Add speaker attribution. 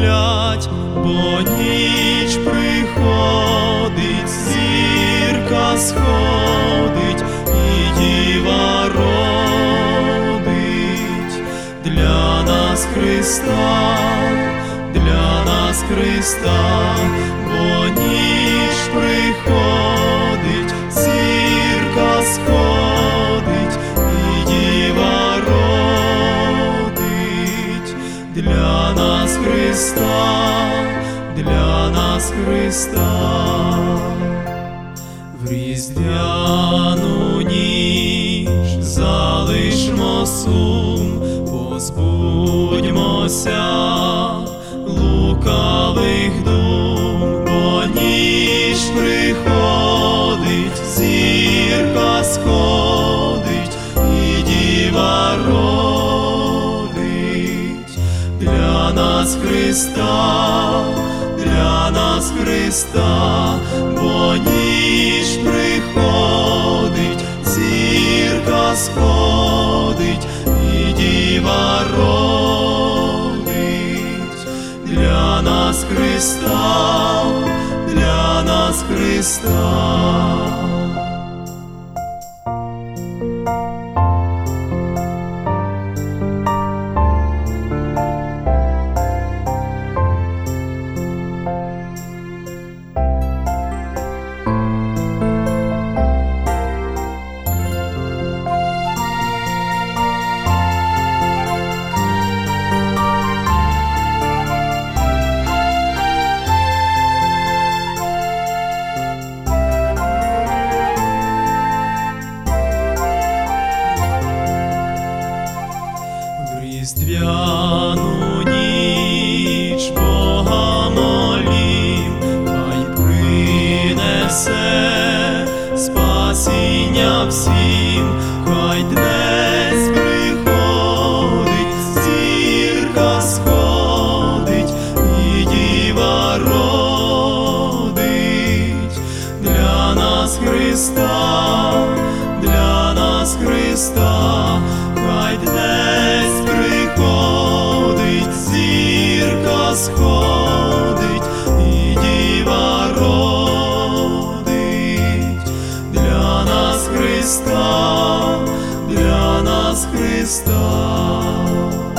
Speaker 1: сплять, бо ніч приходить, зірка сходить, і діва родить для нас Христа, для нас Христа, бо ніч приходить, зірка сходить, і діва родить для нас Христа, для нас Христа. В різдвяну ніч залишмо сум, позбудьмося лукавих дум, бо ніч приходить, зірка сходить, і діва родить для нас Христа, для нас Христа, бо ніч приходить, зірка сходить, і діва родить для нас Христа, для нас Христа. Різдвяну ніч Бога молім, хай принесе спасіння всім, хай днесь приходить, зірка сходить, і діва родить для нас Христа, для нас Христа, хай днесь приходить, зірка сходить, і діва родить для нас Христа, для нас Христа.